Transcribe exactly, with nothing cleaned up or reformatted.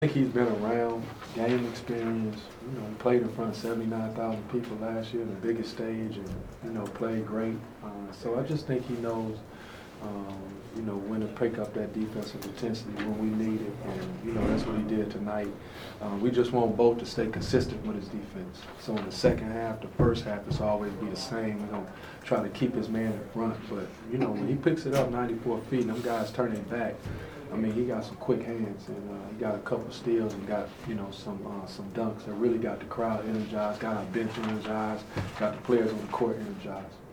I think he's been around, game experience. You know, he played in front of seventy-nine thousand people last year, the biggest stage, and you know, played great. Uh, so I just think he knows, um, you know, when to pick up that defensive intensity when we need it, and you know, that's what he did tonight. Um, we just want Bolt to stay consistent with his defense. So in the second half, the first half, it's always be the same. We're gonna try to keep his man in front, but you know, when he picks it up ninety-four feet, and them guys turn it back. I mean, he got some quick hands, and uh, he got a couple steals and got, you know, some uh, some dunks that really got the crowd energized, got our bench energized, got the players on the court energized.